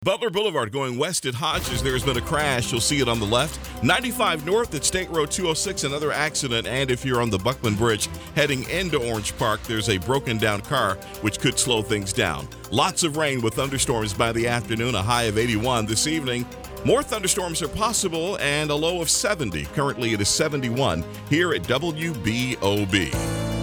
Butler Boulevard going west at Hodges. There's been a crash. You'll see it on the left. 95 north at State Road 206, another accident. And if you're on the Buckman Bridge heading into Orange Park, there's a broken down car, which could slow things down. Lots of rain with thunderstorms by the afternoon, a high of 81 this evening. More thunderstorms are possible and a low of 70. Currently it is 71 here at WBOB.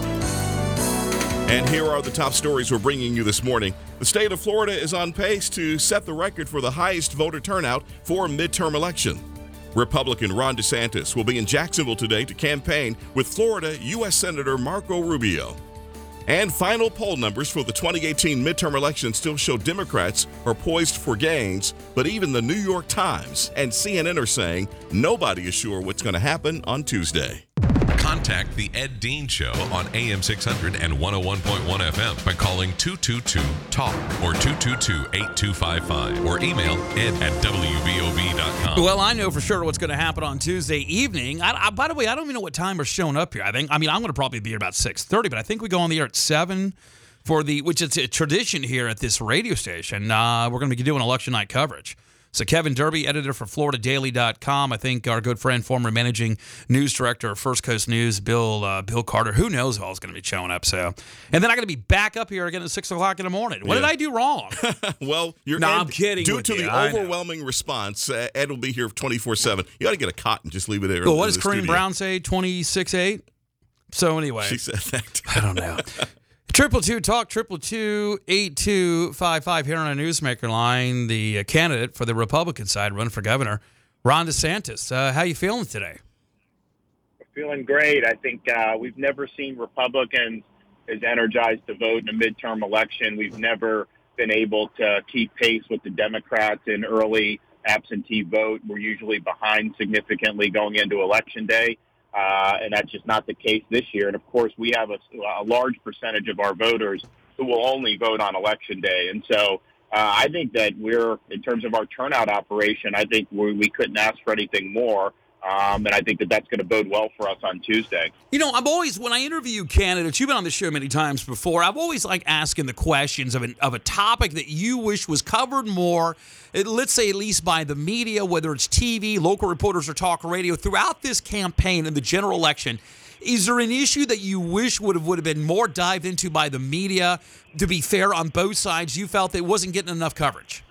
And here are the top stories we're bringing you this morning. The state of Florida is on pace to set the record for the highest voter turnout for a midterm election. Republican Ron DeSantis will be in Jacksonville today to campaign with Florida U.S. Senator Marco Rubio. And final poll numbers for the 2018 midterm election still show Democrats are poised for gains, but even the New York Times and CNN are saying nobody is sure what's going to happen on Tuesday. Contact the Ed Dean Show on AM 600 and 101.1 FM by calling 222-TALK or 222-8255 or email ed@wbob.com. Well, I know for sure what's going to happen on Tuesday evening. By the way, I don't even know what time we're showing up here. I'm going to probably be here about 6:30, but I think we go on the air at 7 which is a tradition here at this radio station. We're going to be doing election night coverage. So Kevin Derby, editor for FloridaDaily.com. I think our good friend, former managing news director of First Coast News, Bill Carter. Who knows who else is going to be showing up? So, and then I'm going to be back up here again at 6 o'clock in the morning. What did I do wrong? Well, I'm kidding. Due to the overwhelming response, Ed will be here 24/7. You got to get a cot and just leave it there. Well, what does Kareem Brown say? 26-8. So anyway, she said that. I don't know. 222-TALK, 222-8255 here on a Newsmaker line. The candidate for the Republican side running for governor, Ron DeSantis. How you feeling today? Feeling great. I think we've never seen Republicans as energized to vote in a midterm election. We've never been able to keep pace with the Democrats in early absentee vote. We're usually behind significantly going into Election Day. And that's just not the case this year. And, of course, we have a large percentage of our voters who will only vote on Election Day. And so I think that in terms of our turnout operation, I think we couldn't ask for anything more. And I think that's going to bode well for us on Tuesday. You know, when I interview candidates, you've been on the show many times before, I've always liked asking the questions of a topic that you wish was covered more, let's say at least by the media, whether it's TV, local reporters, or talk radio, throughout this campaign and the general election. Is there an issue that you wish would have been more dived into by the media, to be fair, on both sides? You felt it wasn't getting enough coverage?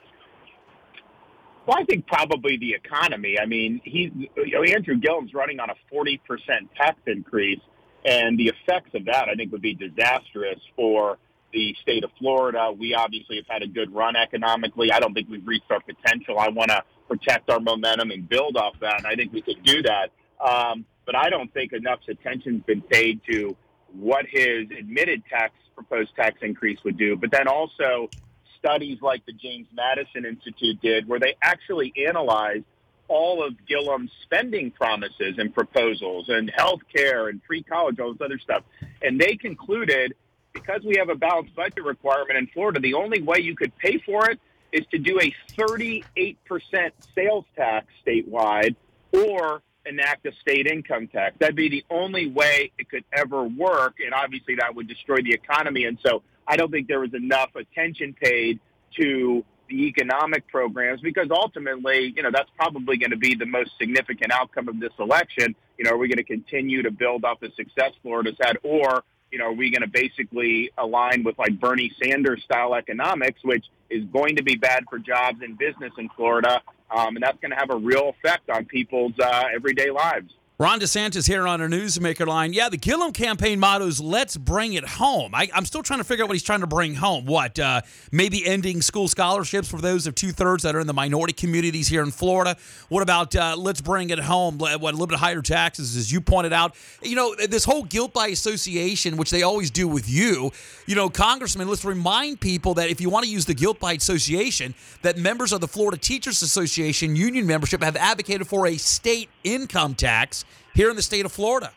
Well, I think probably the economy. I mean, Andrew Gillum's running on a 40% tax increase, and the effects of that, I think, would be disastrous for the state of Florida. We obviously have had a good run economically. I don't think we've reached our potential. I want to protect our momentum and build off that, and I think we could do that. But I don't think enough attention's been paid to what his admitted proposed tax increase would do, but then also studies like the James Madison Institute did, where they actually analyzed all of Gillum's spending promises and proposals and health care and free college, all this other stuff. And they concluded, because we have a balanced budget requirement in Florida, the only way you could pay for it is to do a 38% sales tax statewide or enact a state income tax. That'd be the only way it could ever work, and obviously that would destroy the economy. And so I don't think there was enough attention paid to the economic programs, because ultimately, that's probably going to be the most significant outcome of this election. Are we going to continue to build up the success Florida's had, or, are we going to basically align with like Bernie Sanders style economics, which is going to be bad for jobs and business in Florida, and that's going to have a real effect on people's everyday lives. Ron DeSantis here on our Newsmaker line. Yeah, the Gillum campaign motto is "Let's bring it home." I'm still trying to figure out what he's trying to bring home. What, maybe ending school scholarships for those of 2/3 that are in the minority communities here in Florida? What about let's bring it home? What, a little bit higher taxes, as you pointed out. This whole guilt by association, which they always do with you. Congressman, let's remind people that if you want to use the guilt by association, that members of the Florida Teachers Association union membership have advocated for a state income tax here in the state of Florida.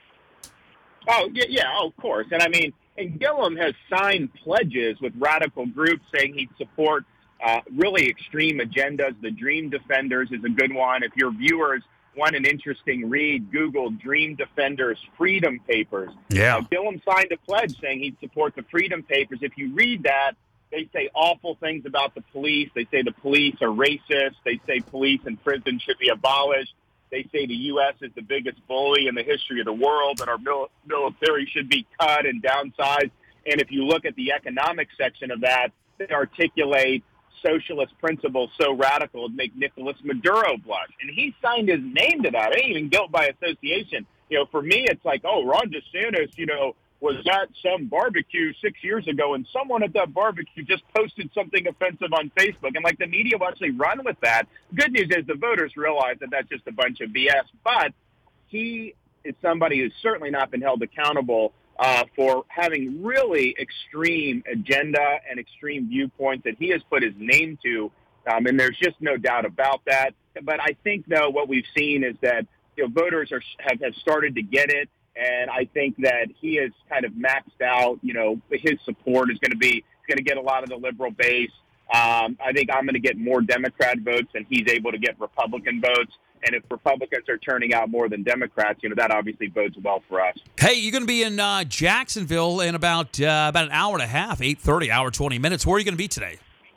Oh, yeah, of course. And and Gillum has signed pledges with radical groups saying he'd support really extreme agendas. The Dream Defenders is a good one. If your viewers want an interesting read, Google Dream Defenders Freedom Papers. Yeah. Gillum signed a pledge saying he'd support the Freedom Papers. If you read that, They say awful things about the police. They say the police are racist. They say police and prison should be abolished. They say the U.S. is the biggest bully in the history of the world, that our military should be cut and downsized. And if you look at the economic section of that, they articulate socialist principles so radical it make Nicolas Maduro blush. And he signed his name to that. It ain't even guilt by association. For me, it's like, oh, Ron DeSantis, was at some barbecue 6 years ago, and someone at that barbecue just posted something offensive on Facebook. And, the media will actually run with that. The good news is the voters realize that that's just a bunch of BS. But he is somebody who's certainly not been held accountable for having really extreme agenda and extreme viewpoints that he has put his name to. And there's just no doubt about that. But I think, though, what we've seen is that voters have started to get it. And I think that he has kind of maxed out, his support is going to get a lot of the liberal base. I think I'm going to get more Democrat votes than he's able to get Republican votes. And if Republicans are turning out more than Democrats, that obviously bodes well for us. Hey, you're going to be in Jacksonville in about an hour and a half, 8:30, hour 20 minutes. Where are you going to be today?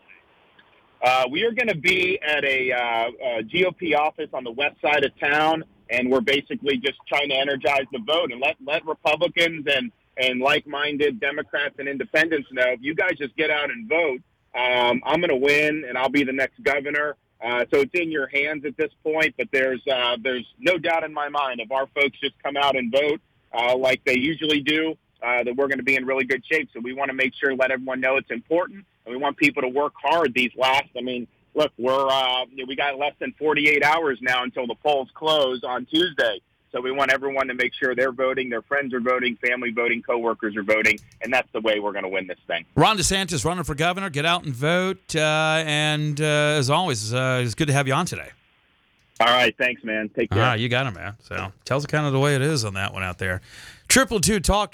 We are going to be at a GOP office on the west side of town. And we're basically just trying to energize the vote and let Republicans and like-minded Democrats and independents know, if you guys just get out and vote, I'm going to win and I'll be the next governor. So it's in your hands at this point, but there's no doubt in my mind, if our folks just come out and vote like they usually do, that we're going to be in really good shape. So we want to make sure, let everyone know it's important, and we want people to work hard these last, look, we got less than 48 hours now until the polls close on Tuesday. So we want everyone to make sure they're voting, their friends are voting, family voting, coworkers are voting, and that's the way we're going to win this thing. Ron DeSantis running for governor. Get out and vote. And as always, it's good to have you on today. All right. Thanks, man. Take care. All right, you got it, man. So tells it kind of the way it is on that one out there. 222-TALK,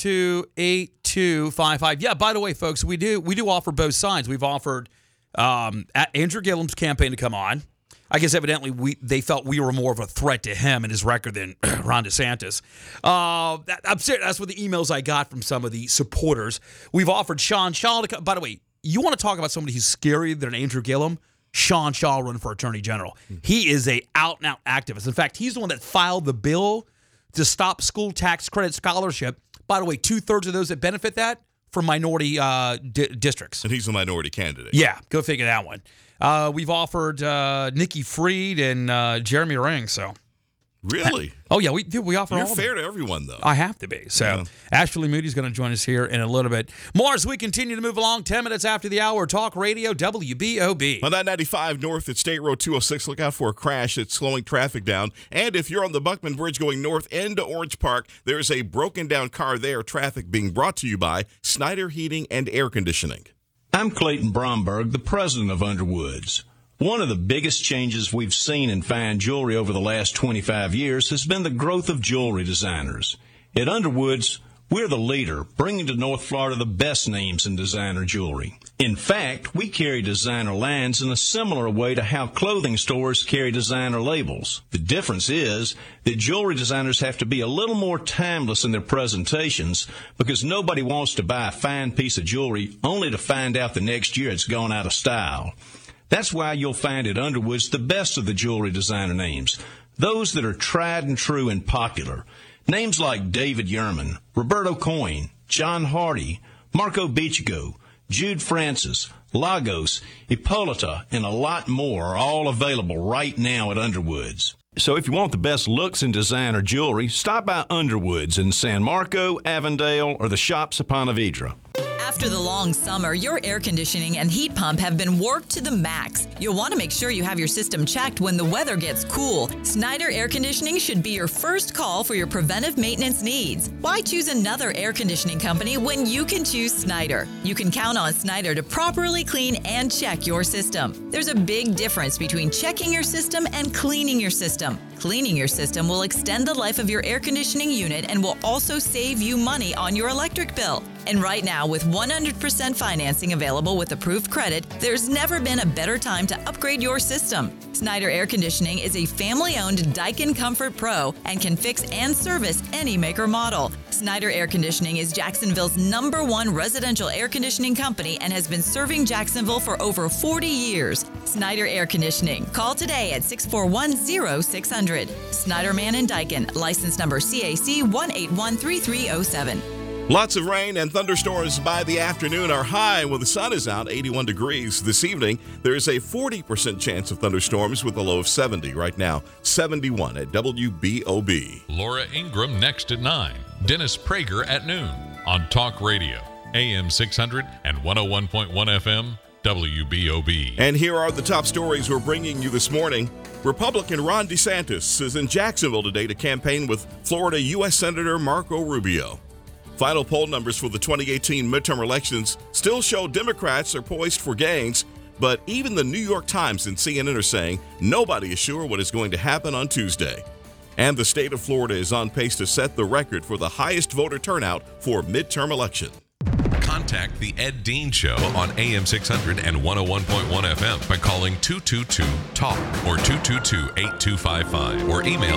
222-8255. Yeah, by the way, folks, we do offer both sides. We've offered Andrew Gillum's campaign to come on. I guess evidently they felt we were more of a threat to him and his record than Ron DeSantis. I'm serious. That's what the emails I got from some of the supporters. We've offered Sean Shaw to come. By the way, you want to talk about somebody who's scarier than Andrew Gillum? Sean Shaw running for Attorney General. He is a out-and-out activist. In fact, he's the one that filed the bill to stop school tax credit scholarship. By the way, 2/3 of those that benefit that from minority districts. And he's a minority candidate. Yeah, go figure that one. We've offered Nikki Fried and Jeremy Ring. So Really? Oh, yeah, we offer You're all fair to everyone, though. I have to be. So Yeah. Ashley Moody's going to join us here in a little bit. More as we continue to move along. 10 minutes after the hour, Talk Radio, WBOB. On that 95 north at State Road 206, look out for a crash that's slowing traffic down. And if you're on the Buckman Bridge going north into Orange Park, there's a broken down car there. Traffic being brought to you by Snyder Heating and Air Conditioning. I'm Clayton Bromberg, the president of Underwoods. One of the biggest changes we've seen in fine jewelry over the last 25 years has been the growth of jewelry designers. At Underwoods, we're the leader, bringing to North Florida the best names in designer jewelry. In fact, we carry designer lines in a similar way to how clothing stores carry designer labels. The difference is that jewelry designers have to be a little more timeless in their presentations because nobody wants to buy a fine piece of jewelry only to find out the next year it's gone out of style. That's why you'll find at Underwoods the best of the jewelry designer names, those that are tried and true and popular. Names like David Yerman, Roberto Coin, John Hardy, Marco Bichigo, Jude Francis, Lagos, Hippolyta, and a lot more are all available right now at Underwoods. So if you want the best looks in designer jewelry, stop by Underwoods in San Marco, Avondale, or the shops at Ponte Vedra. After the long summer, your air conditioning and heat pump have been worked to the max. You'll want to make sure you have your system checked when the weather gets cool. Snyder Air Conditioning should be your first call for your preventive maintenance needs. Why choose another air conditioning company when you can choose Snyder? You can count on Snyder to properly clean and check your system. There's a big difference between checking your system and cleaning your system. Cleaning your system will extend the life of your air conditioning unit and will also save you money on your electric bill. And right now, with 100% financing available with approved credit, there's never been a better time to upgrade your system. Snyder Air Conditioning is a family-owned Daikin Comfort Pro and can fix and service any make or model. Snyder Air Conditioning is Jacksonville's #1 residential air conditioning company and has been serving Jacksonville for over 40 years. Snyder Air Conditioning. Call today at 641-0600. Snyder Man and Daikin. License number CAC 1813307. Lots of rain and thunderstorms by the afternoon. Our high when the sun is out, 81 degrees. This evening, there is a 40% chance of thunderstorms with a low of 70. Right now, 71 at WBOB. Laura Ingram next at 9. Dennis Prager at noon on Talk Radio, AM 600 and 101.1 FM, WBOB. And here are the top stories we're bringing you this morning. Republican Ron DeSantis is in Jacksonville today to campaign with Florida U.S. Senator Marco Rubio. Final poll numbers for the 2018 midterm elections still show Democrats are poised for gains, but even the New York Times and CNN are saying nobody is sure what is going to happen on Tuesday. And the state of Florida is on pace to set the record for the highest voter turnout for midterm election. Contact the Ed Dean Show on AM 600 and 101.1 FM by calling 222-TALK or 222-8255 or email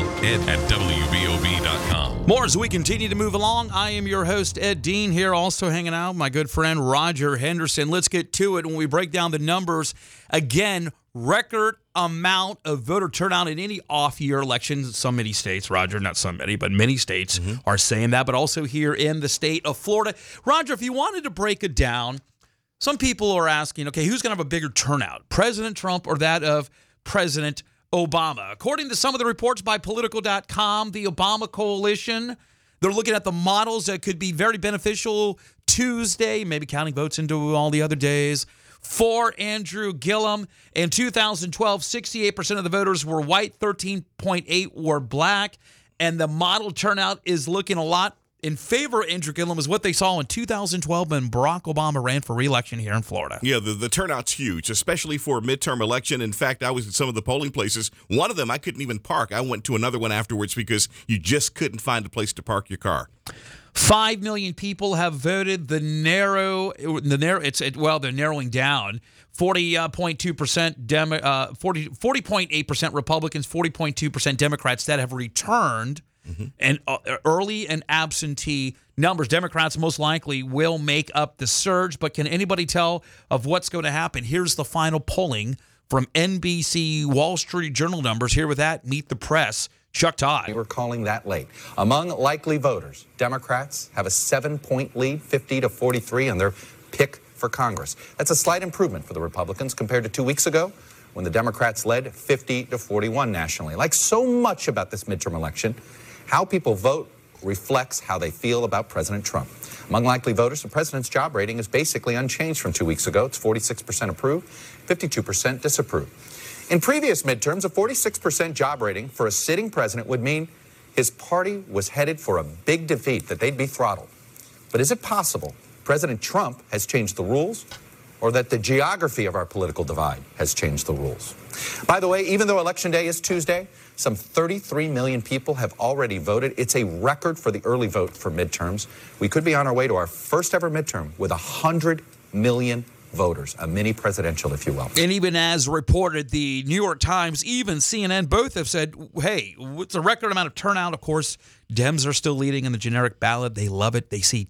ed@wbob.com. More as we continue to move along. I am your host, Ed Dean, here also hanging out with my good friend Roger Henderson. Let's get to it when we break down the numbers. Again, record amount of voter turnout in any off-year election. Many states, Roger, not so many, but many states are saying that, but also here in the state of Florida. Roger, if you wanted to break it down, some people are asking, okay, who's going to have a bigger turnout, President Trump or that of President Obama? According to some of the reports by Political.com, the Obama coalition, they're looking at the models that could be very beneficial Tuesday, maybe counting votes into all the other days, for Andrew Gillum. In 2012, 68% of the voters were white, 13.8% were black, and the model turnout is looking a lot in favor of Andrew Gillum is what they saw in 2012 when Barack Obama ran for re-election here in Florida. Yeah, the turnout's huge, especially for a midterm election. In fact, I was at some of the polling places. One of them, I couldn't even park. I went to another one afterwards because you just couldn't find a place to park your car. 5 million people have voted. They're narrowing down. 40.2% 40.8% Republicans, 40.2% Democrats that have returned. And early and absentee numbers. Democrats most likely will make up the surge, but can anybody tell of what's going to happen? Here's the final polling from NBC Wall Street Journal numbers. Here with that, Meet the Press. Chuck Todd. We're calling that late. Among likely voters, Democrats have a 7-point lead, 50-43, on their pick for Congress. That's a slight improvement for the Republicans compared to 2 weeks ago when the Democrats led 50-41 nationally. Like so much about this midterm election, how people vote reflects how they feel about President Trump. Among likely voters, the president's job rating is basically unchanged from 2 weeks ago. It's 46% approve, 52% disapprove. In previous midterms, a 46% job rating for a sitting president would mean his party was headed for a big defeat, that they'd be throttled. But is it possible President Trump has changed the rules, or that the geography of our political divide has changed the rules? By the way, even though Election Day is Tuesday, some 33 million people have already voted. It's a record for the early vote for midterms. We could be on our way to our first ever midterm with 100 million voters, a mini presidential, if you will. And even as reported, the New York Times, even CNN, both have said, hey, it's a record amount of turnout. Of course, Dems are still leading in the generic ballot. They love it. They see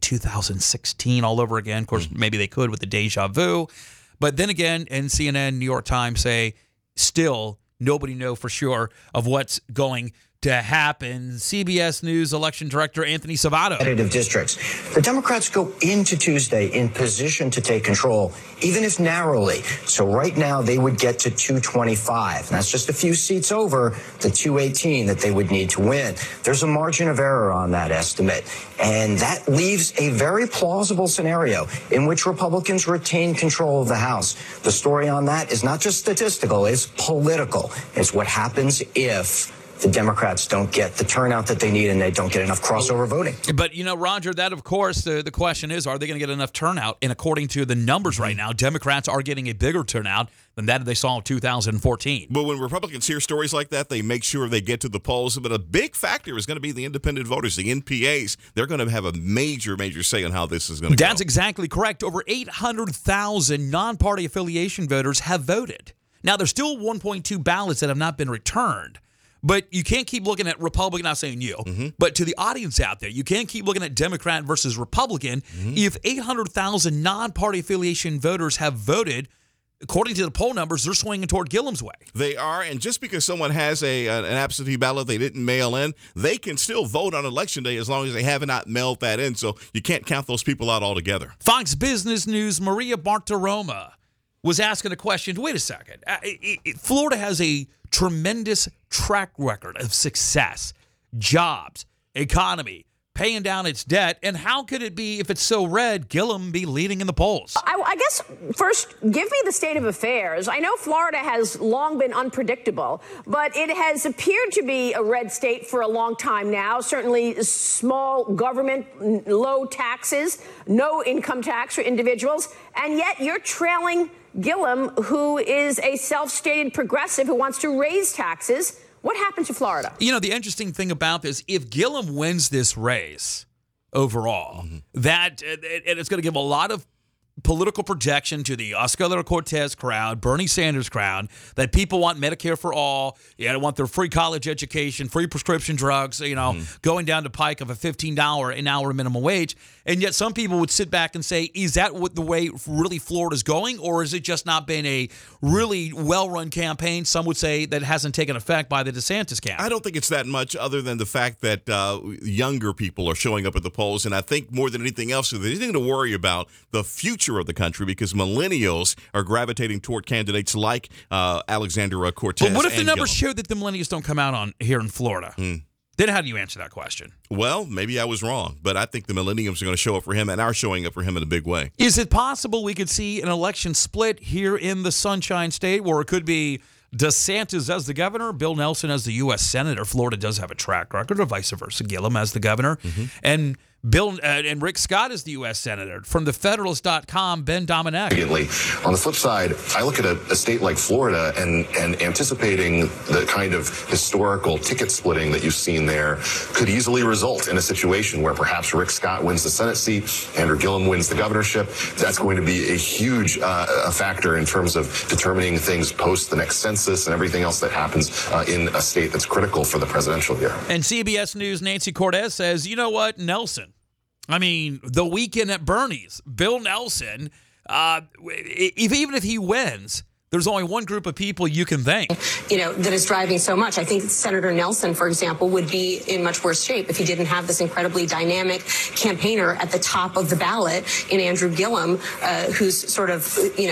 2016 all over again. Of course, maybe they could with the deja vu. But then again, and CNN, New York Times say, still, nobody know for sure of what's going to happen. CBS News election director Anthony Salvato. Competitive districts. The Democrats go into Tuesday in position to take control, even if narrowly. So right now they would get to 225. And that's just a few seats over the 218 that they would need to win. There's a margin of error on that estimate. And that leaves a very plausible scenario in which Republicans retain control of the House. The story on that is not just statistical, it's political. It's what happens if the Democrats don't get the turnout that they need and they don't get enough crossover voting. But, Roger, that, of course, the question is, are they going to get enough turnout? And according to the numbers right now, Democrats are getting a bigger turnout than that they saw in 2014. But when Republicans hear stories like that, they make sure they get to the polls. But a big factor is going to be the independent voters, the NPAs. They're going to have a major say on how this is going to go. That's exactly correct. Over 800,000 non-party affiliation voters have voted. Now, there's still 1.2 ballots that have not been returned. But you can't keep looking at Republican, not saying you, but to the audience out there, you can't keep looking at Democrat versus Republican. If 800,000 non-party affiliation voters have voted, according to the poll numbers, they're swinging toward Gillum's way. They are, and just because someone has an absentee ballot they didn't mail in, they can still vote on Election Day as long as they have not mailed that in, so you can't count those people out altogether. Fox Business News' Maria Bartiromo was asking a question. Wait a second. Florida has a tremendous track record of success, jobs, economy, paying down its debt, and how could it be, if it's so red, Gillum be leading in the polls? I guess, first, give me the state of affairs. I know Florida has long been unpredictable, but it has appeared to be a red state for a long time now. Certainly small government, low taxes, no income tax for individuals, and yet you're trailing Gillum, who is a self-stated progressive who wants to raise taxes. What happened to Florida? The interesting thing about this, if Gillum wins this race overall, that and it's going to give a lot of political projection to the Oscar Cortez crowd, Bernie Sanders crowd, that people want Medicare for all. They want their free college education, free prescription drugs, going down to pike of a $15 an hour minimum wage. And yet some people would sit back and say, is that what the way really Florida's going, or has it just not been a really well-run campaign? Some would say that hasn't taken effect by the DeSantis camp. I don't think it's that much, other than the fact that younger people are showing up at the polls, and I think more than anything else, there's anything to worry about the future of the country, because millennials are gravitating toward candidates like Alexandria Cortez. But what if the numbers Gillum. show that the millennials don't come out on here in Florida? Then how do you answer that question? Well, maybe I was wrong, but I think the millennials are going to show up for him and are showing up for him in a big way. Is it possible we could see an election split here in the Sunshine State, where it could be DeSantis as the governor, Bill Nelson as the U.S. Senator? Florida does have a track record, or vice versa. Gillum as the governor, and Bill and Rick Scott is the U.S. Senator. From thefederalist.com, Ben Dominic. On the flip side, I look at a state like Florida and anticipating the kind of historical ticket splitting that you've seen there could easily result in a situation where perhaps Rick Scott wins the Senate seat, Andrew Gillum wins the governorship. That's going to be a huge factor in terms of determining things post the next census and everything else that happens in a state that's critical for the presidential year. And CBS News' Nancy Cortez says, you know what, Nelson, the weekend at Bernie's, Bill Nelson, even if he wins, there's only one group of people you can thank. That is driving so much. I think Senator Nelson, for example, would be in much worse shape if he didn't have this incredibly dynamic campaigner at the top of the ballot in Andrew Gillum, who's sort of,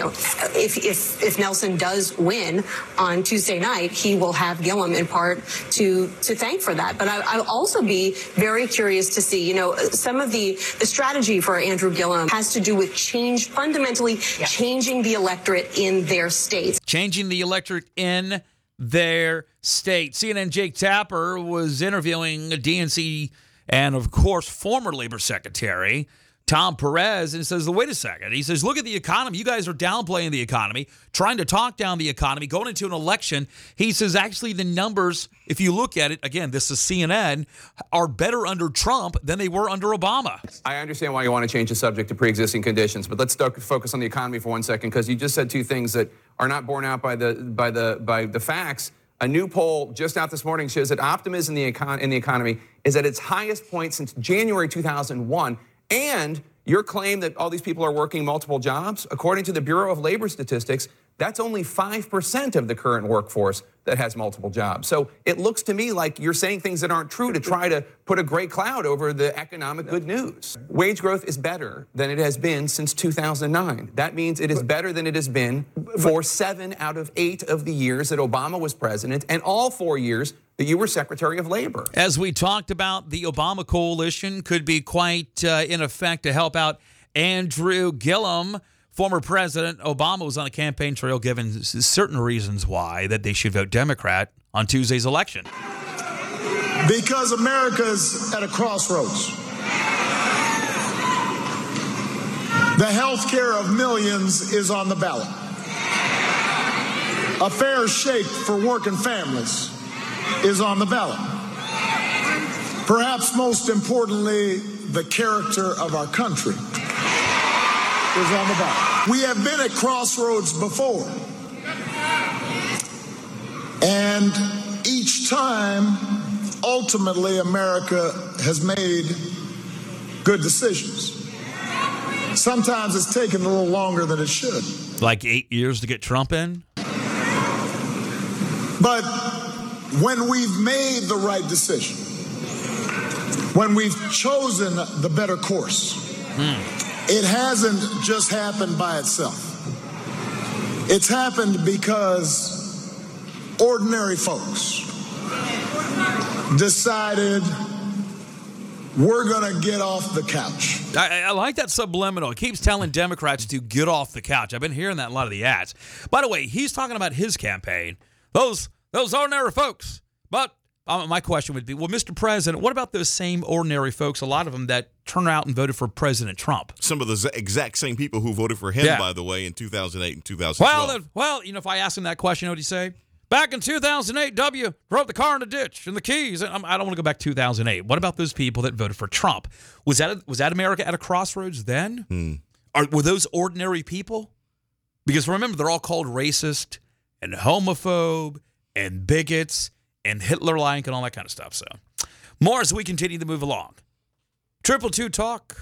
if Nelson does win on Tuesday night, he will have Gillum in part to thank for that. But I'll also be very curious to see, some of the strategy for Andrew Gillum has to do with fundamentally changing the electorate in their states. Changing the electorate in their state. CNN Jake Tapper was interviewing a DNC and, of course, former Labor Secretary Tom Perez, and says, wait a second. He says, look at the economy. You guys are downplaying the economy, trying to talk down the economy, going into an election. He says, actually, the numbers, if you look at it, again, this is CNN, are better under Trump than they were under Obama. I understand why you want to change the subject to pre-existing conditions, but let's focus on the economy for 1 second, because you just said two things that are not borne out by the facts. A new poll just out this morning shows that optimism in the economy is at its highest point since January 2001. And your claim that all these people are working multiple jobs, according to the Bureau of Labor Statistics, that's only 5% of the current workforce that has multiple jobs. So it looks to me like you're saying things that aren't true to try to put a gray cloud over the economic good news. Wage growth is better than it has been since 2009. That means it is better than it has been for 7 out of 8 of the years that Obama was president, and all 4 years that you were Secretary of Labor. As we talked about, the Obama coalition could be quite in effect to help out Andrew Gillum. Former President Obama was on the campaign trail giving certain reasons why that they should vote Democrat on Tuesday's election. Because America's at a crossroads. The health care of millions is on the ballot. A fair shake for working families is on the ballot. Perhaps most importantly, the character of our country is on the ballot. We have been at crossroads before. And each time, ultimately, America has made good decisions. Sometimes it's taken a little longer than it should. Like 8 years to get Trump in? But when we've made the right decision, when we've chosen the better course, it hasn't just happened by itself. It's happened because ordinary folks decided we're going to get off the couch. I like that subliminal. It keeps telling Democrats to get off the couch. I've been hearing that in a lot of the ads. By the way, he's talking about his campaign. Those ordinary folks. But my question would be, well, Mr. President, what about those same ordinary folks, a lot of them that turned out and voted for President Trump? Some of the exact same people who voted for him, by the way, in 2008 and 2012. Well, if I asked him that question, what would he say? Back in 2008, W drove the car in a ditch and the keys. I don't want to go back to 2008. What about those people that voted for Trump? Was that America at a crossroads then? Were those ordinary people? Because remember, they're all called racist and homophobe and bigots and Hitler-like and all that kind of stuff. So more as we continue to move along. 222 Talk.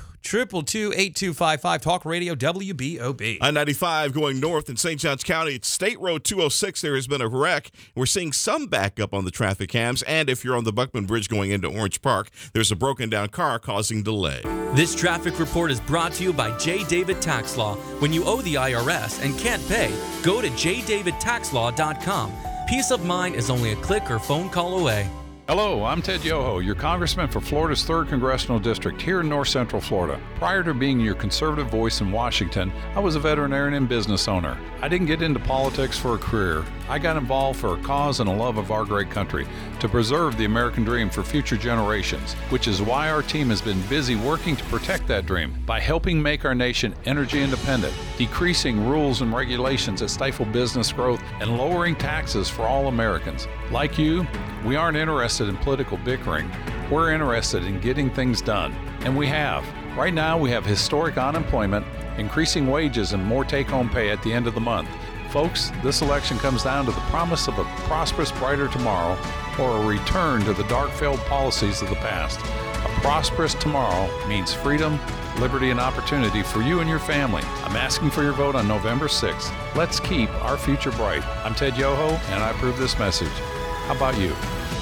222-8255 Talk Radio WBOB. I-95 going north in St. Johns County. It's State Road 206. There has been a wreck. We're seeing some backup on the traffic cams. And if you're on the Buckman Bridge going into Orange Park, there's a broken down car causing delay. This traffic report is brought to you by J. David Tax Law. When you owe the IRS and can't pay, go to jdavidtaxlaw.com. Peace of mind is only a click or phone call away. Hello, I'm Ted Yoho, your congressman for Florida's 3rd Congressional District here in North Central Florida. Prior to being your conservative voice in Washington, I was a veterinarian and business owner. I didn't get into politics for a career. I got involved for a cause and a love of our great country, to preserve the American dream for future generations, which is why our team has been busy working to protect that dream by helping make our nation energy independent, decreasing rules and regulations that stifle business growth, and lowering taxes for all Americans. Like you, we aren't interested in political bickering. We're interested in getting things done, and we have. Right now, we have historic unemployment, increasing wages, and more take-home pay at the end of the month. Folks, this election comes down to the promise of a prosperous, brighter tomorrow, or a return to the dark, failed policies of the past. A prosperous tomorrow means freedom, liberty, and opportunity for you and your family. I'm asking for your vote on November 6th. Let's keep our future bright. I'm Ted Yoho, and I approve this message. How about you?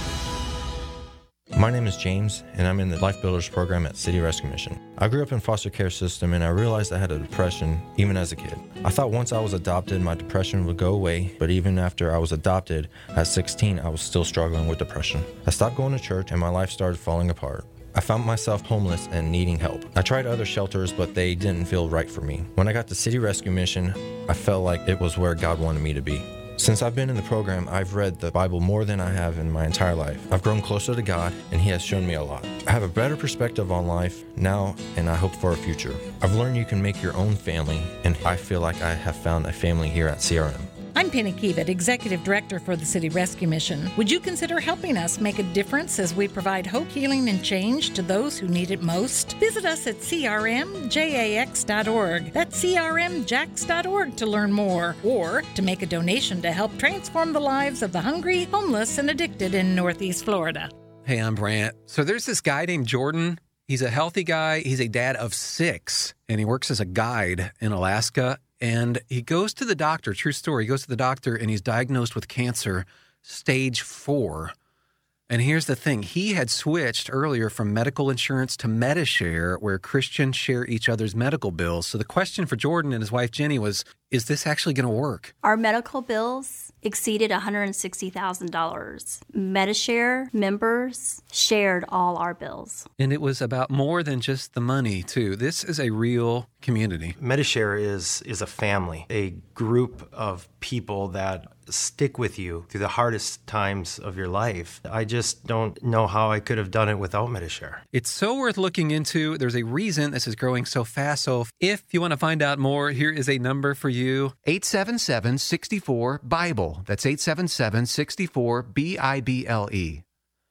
My name is James, and I'm in the Life Builders program at City Rescue Mission. I grew up in foster care system, and I realized I had a depression even as a kid. I thought once I was adopted, my depression would go away, but even after I was adopted at 16, I was still struggling with depression. I stopped going to church, and my life started falling apart. I found myself homeless and needing help. I tried other shelters, but they didn't feel right for me. When I got to City Rescue Mission, I felt like it was where God wanted me to be. Since I've been in the program, I've read the Bible more than I have in my entire life. I've grown closer to God, and He has shown me a lot. I have a better perspective on life now, and I hope for a future. I've learned you can make your own family, and I feel like I have found a family here at CRM. I'm Penny Kiewit, Executive Director for the City Rescue Mission. Would you consider helping us make a difference as we provide hope, healing, and change to those who need it most? Visit us at crmjax.org. That's crmjax.org to learn more, or to make a donation to help transform the lives of the hungry, homeless, and addicted in Northeast Florida. Hey, I'm Brant. So there's this guy named Jordan. He's a healthy guy. He's a dad of 6, and he works as a guide in Alaska. And he goes to the doctor, true story, he goes to the doctor and he's diagnosed with cancer, stage 4. And here's the thing, he had switched earlier from medical insurance to Medi-Share, where Christians share each other's medical bills. So the question for Jordan and his wife Jenny was, is this actually going to work? Our medical bills exceeded $160,000. MediShare members shared all our bills. And it was about more than just the money, too. This is a real community. MediShare is a family, a group of people that stick with you through the hardest times of your life. I just don't know how I could have done it without MediShare. It's so worth looking into. There's a reason this is growing so fast. So if you want to find out more, here is a number for you. 877-64-BIBLE. That's 877-64-BIBLE.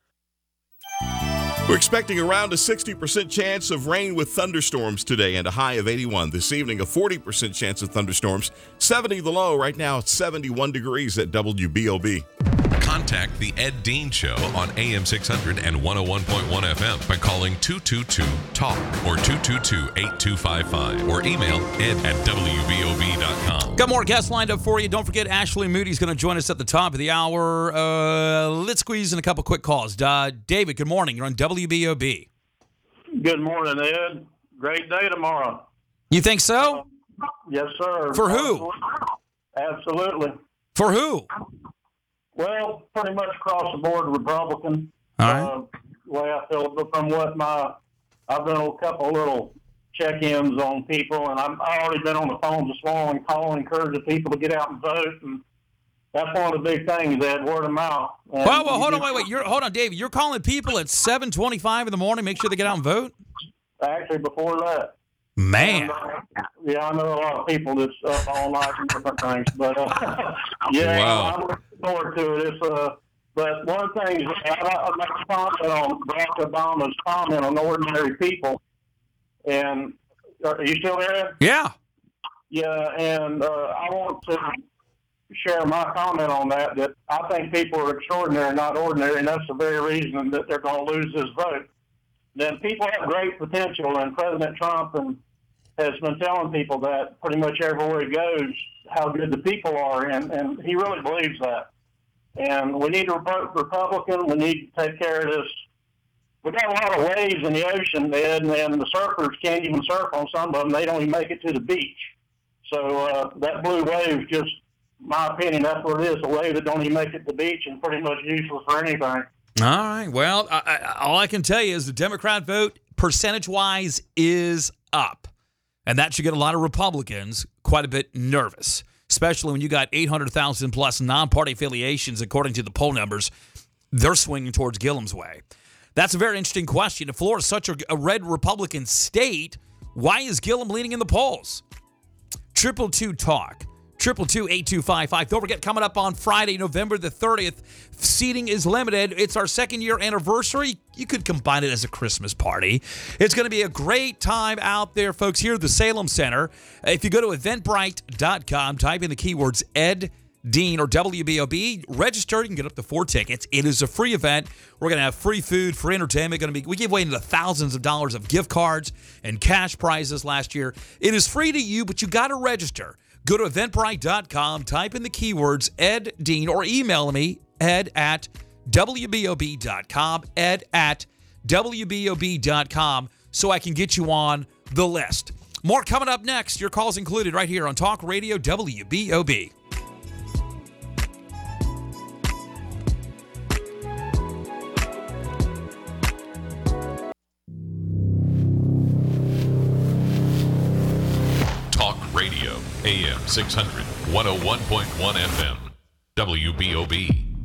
We're expecting around a 60% chance of rain with thunderstorms today and a high of 81. This evening, a 40% chance of thunderstorms. 70 the low. Right now, it's 71 degrees at WBOB. Contact the Ed Dean Show on AM 600 and 101.1 FM by calling 222-TALK or 222-8255 or email ed@wbob.com. Got more guests lined up for you. Don't forget, Ashley Moody's going to join us at the top of the hour. Let's squeeze in a couple quick calls. David, good morning. You're on WBOB. Good morning, Ed. Great day tomorrow. You think so? Yes, sir. For who? Absolutely. For who? Well, pretty much across the board, Republican. All right. The way I feel from what I've done a couple of little check-ins on people, and I've already been on the phone this morning calling, encouraging people to get out and vote, and that's one of the big things, Ed, word of mouth. And well, hold on, wait. Hold on, David. You're calling people at 7:25 in the morning, make sure they get out and vote? Actually, before that. Man. Yeah, I know a lot of people that's up all night and different things, but yeah, wow. I'm looking forward to it. But one thing, I make a comment on Barack Obama's comment on ordinary people. And are you still there? Yeah. Yeah, and I want to share my comment on that I think people are extraordinary, not ordinary, and that's the very reason that they're going to lose this vote. Then people have great potential, and President Trump has been telling people that pretty much everywhere he goes, how good the people are, and he really believes that. And we need a Republican. We need to take care of this. We got a lot of waves in the ocean, Ed, and the surfers can't even surf on some of them. They don't even make it to the beach. So that blue wave, just my opinion, that's what it is, a wave that don't even make it to the beach and pretty much useless for anything. All right. Well, all I can tell you is the Democrat vote, percentage-wise, is up. And that should get a lot of Republicans quite a bit nervous, especially when you got 800,000 plus non-party affiliations, according to the poll numbers. They're swinging towards Gillum's way. That's a very interesting question. If Florida's such a red Republican state, why is Gillum leading in the polls? 222-TALK. 222-8255. Don't forget, coming up on Friday, November the 30th, seating is limited. It's our second-year anniversary. You could combine it as a Christmas party. It's going to be a great time out there, folks, here at the Salem Center. If you go to eventbrite.com, type in the keywords Ed Dean or WBOB, register. You can get up to 4 tickets. It is a free event. We're going to have free food, free entertainment. We give away into thousands of dollars of gift cards and cash prizes last year. It is free to you, but you got to register. Go to eventbrite.com, type in the keywords Ed Dean, or email me, ed@wbob.com, ed@wbob.com, so I can get you on the list. More coming up next. Your calls included right here on Talk Radio WBOB. Radio, AM 600, 101.1 FM, WBOB.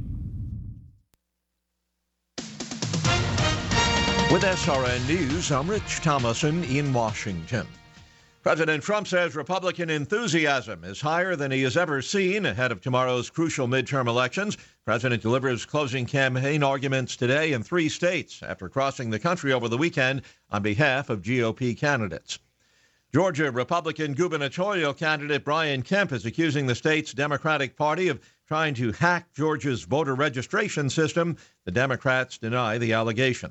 With SRN News, I'm Rich Thomason in Washington. President Trump says Republican enthusiasm is higher than he has ever seen ahead of tomorrow's crucial midterm elections. President delivers closing campaign arguments today in 3 states after crossing the country over the weekend on behalf of GOP candidates. Georgia Republican gubernatorial candidate Brian Kemp is accusing the state's Democratic Party of trying to hack Georgia's voter registration system. The Democrats deny the allegation.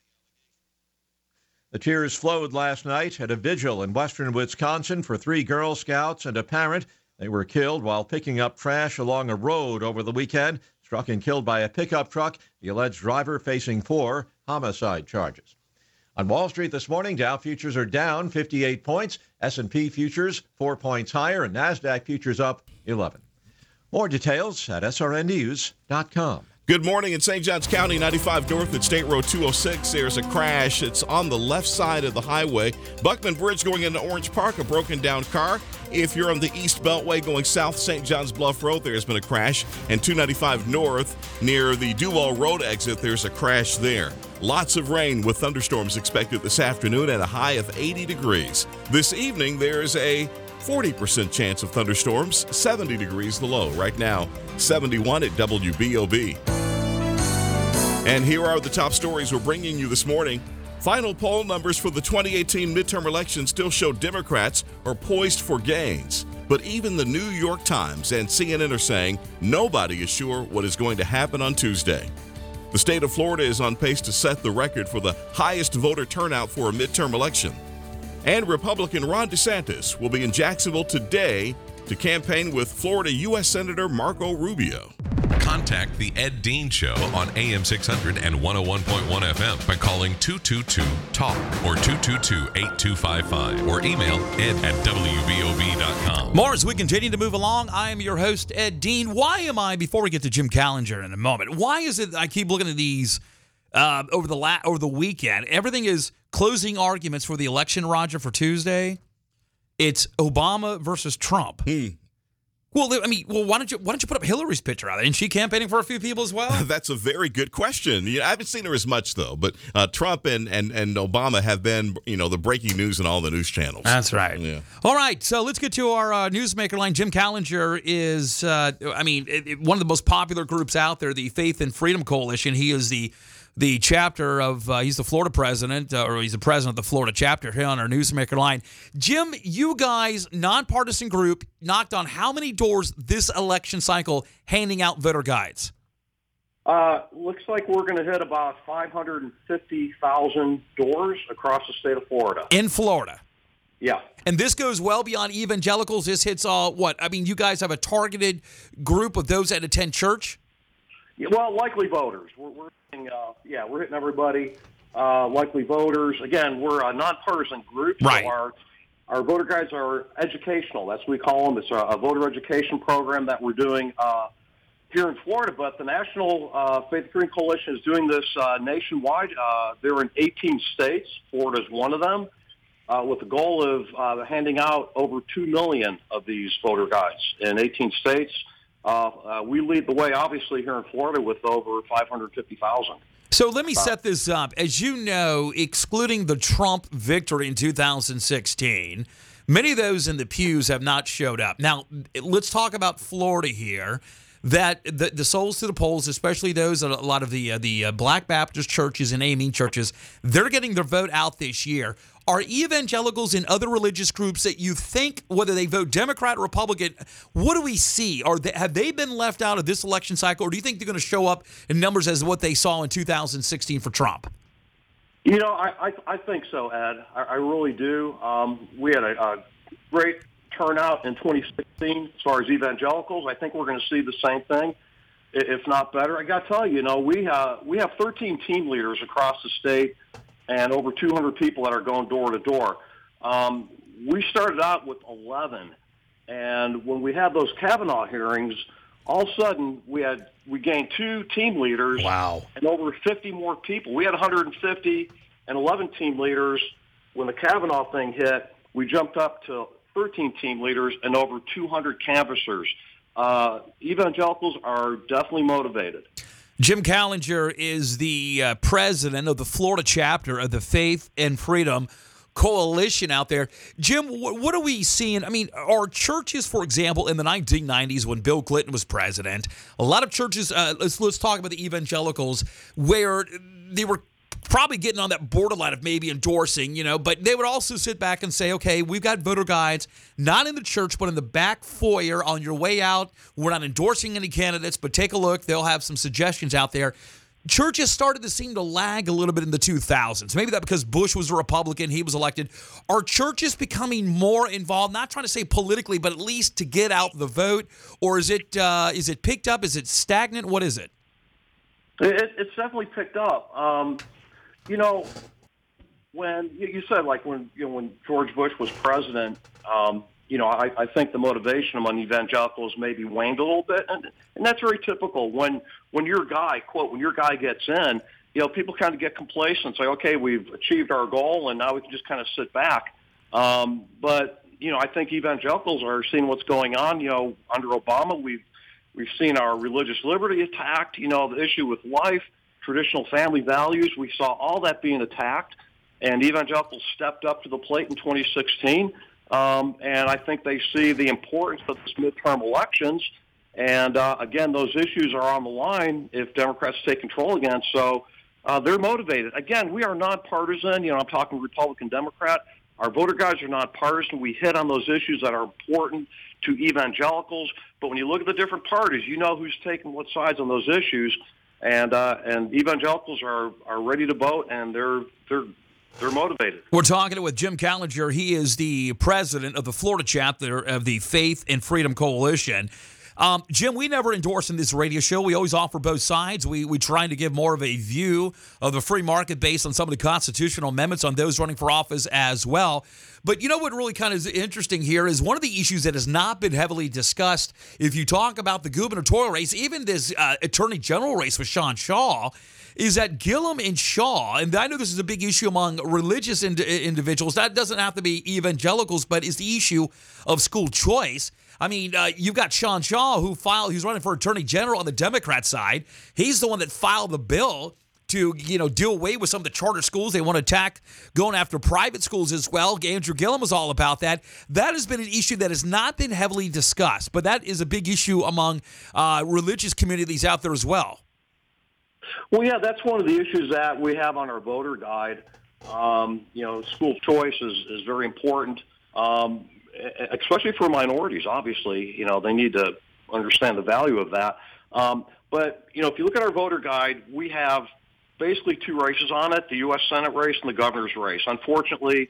The tears flowed last night at a vigil in western Wisconsin for 3 Girl Scouts and a parent. They were killed while picking up trash along a road over the weekend, struck and killed by a pickup truck. The alleged driver facing 4 homicide charges. On Wall Street this morning, Dow futures are down 58 points, S&P futures 4 points higher, and NASDAQ futures up 11. More details at srnnews.com. Good morning in St. Johns County, 95 north at State Road 206. There's a crash. It's on the left side of the highway. Buckman Bridge going into Orange Park, a broken down car. If you're on the East Beltway going south St. John's Bluff Road, there's been a crash. And 295 north near the Duval Road exit, there's a crash there. Lots of rain with thunderstorms expected this afternoon at a high of 80 degrees. This evening, there's a 40% chance of thunderstorms, 70 degrees the low. Right now, 71 at WBOB. And here are the top stories we're bringing you this morning. Final poll numbers for the 2018 midterm election still show Democrats are poised for gains. But even the New York Times and CNN are saying nobody is sure what is going to happen on Tuesday. The state of Florida is on pace to set the record for the highest voter turnout for a midterm election. And Republican Ron DeSantis will be in Jacksonville today to campaign with Florida U.S. Senator Marco Rubio. Contact the Ed Dean Show on AM 600 and 101.1 FM by calling 222-TALK or 222-8255 or email ed@wbob.com. More as we continue to move along. I am your host, Ed Dean. Why am I, before we get to Jim Callinger in a moment, why is it I keep looking at these over the weekend? Everything is closing arguments for the election, Roger, for Tuesday. It's Obama versus Trump. Well, why don't you put up Hillary's picture out there? Isn't she campaigning for a few people as well? That's a very good question. I haven't seen her as much, though. But Trump and Obama have been, the breaking news in all the news channels. That's right. Yeah. All right, so let's get to our newsmaker line. Jim Callinger is, one of the most popular groups out there, the Faith and Freedom Coalition. He is the chapter of, he's the Florida president, or he's the president of the Florida chapter here on our newsmaker line. Jim, you guys, nonpartisan group, knocked on how many doors this election cycle handing out voter guides? Looks like we're going to hit about 550,000 doors across the state of Florida. In Florida? Yeah. And this goes well beyond evangelicals. This hits all, you guys have a targeted group of those that attend church? Yeah, well, likely voters. We're hitting everybody. Likely voters. Again, we're a nonpartisan group. Right. So our voter guides are educational. That's what we call them. It's a voter education program that we're doing here in Florida. But the National Faith and Freedom Coalition is doing this nationwide. They're in 18 states. Florida is one of them, with the goal of handing out over 2 million of these voter guides in 18 states. We lead the way, obviously, here in Florida with over 550,000. So let me set this up. As you know, excluding the Trump victory in 2016, many of those in the pews have not showed up. Now, let's talk about Florida here. That the souls to the polls, especially those at a lot of the Black Baptist churches and AME churches, they're getting their vote out this year. Are evangelicals and other religious groups that you think, whether they vote Democrat or Republican, what do we see? Have they been left out of this election cycle, or do you think they're going to show up in numbers as what they saw in 2016 for Trump? I think so, Ed. I really do. We had a great turnout in 2016 as far as evangelicals. I think we're going to see the same thing, if not better. I got to tell you, we have 13 team leaders across the state and over 200 people that are going door to door. We started out with 11, and when we had those Kavanaugh hearings, all of a sudden we gained 2 team leaders. Wow. And over 50 more people. We had 150 and 11 team leaders. When the Kavanaugh thing hit, we jumped up to 13 team leaders and over 200 canvassers. Evangelicals are definitely motivated. Jim Callinger is the president of the Florida chapter of the Faith and Freedom Coalition out there. Jim, what are we seeing? Are churches, for example, in the 1990s when Bill Clinton was president, a lot of churches, let's talk about the evangelicals, where they were probably getting on that borderline of maybe endorsing, but they would also sit back and say, okay, we've got voter guides, not in the church, but in the back foyer on your way out. We're not endorsing any candidates, but take a look. They'll have some suggestions out there. Churches started to seem to lag a little bit in the 2000s. Maybe that because Bush was a Republican, he was elected. Are churches becoming more involved, not trying to say politically, but at least to get out the vote? Or is it picked up? Is it stagnant? What is it? It's definitely picked up. when you said like when George Bush was president, I think the motivation among evangelicals maybe waned a little bit, and that's very typical. When your guy, quote, when your guy gets in, people kind of get complacent, say, okay, we've achieved our goal, and now we can just kind of sit back. But I think evangelicals are seeing what's going on. Under Obama, we've seen our religious liberty attacked. The issue with life, traditional family values, we saw all that being attacked. And evangelicals stepped up to the plate in 2016, and I think they see the importance of this midterm elections. And, again, those issues are on the line if Democrats take control again. So they're motivated. Again, we are nonpartisan. I'm talking Republican, Democrat. Our voter guides are nonpartisan. We hit on those issues that are important to evangelicals. But when you look at the different parties, you know who's taking what sides on those issues. And evangelicals are ready to vote, and they're motivated. We're talking with Jim Challenger. He is the president of the Florida chapter of the Faith and Freedom Coalition. Jim, we never endorse in this radio show. We always offer both sides. We try to give more of a view of the free market based on some of the constitutional amendments on those running for office as well. But you know what really kind of is interesting here is one of the issues that has not been heavily discussed, if you talk about the gubernatorial race, even this attorney general race with Sean Shaw, is that Gillum and Shaw, and I know this is a big issue among religious individuals, that doesn't have to be evangelicals, but is the issue of school choice. I mean, you've got Sean Shaw who's running for attorney general on the Democrat side. He's the one that filed the bill to, do away with some of the charter schools. They want to attack going after private schools as well. Andrew Gillum was all about that. That has been an issue that has not been heavily discussed, but that is a big issue among religious communities out there as well. Well, yeah, that's one of the issues that we have on our voter guide. School choice is very important, especially for minorities, obviously. They need to understand the value of that. But if you look at our voter guide, we have basically two races on it, the U.S. Senate race and the governor's race. Unfortunately,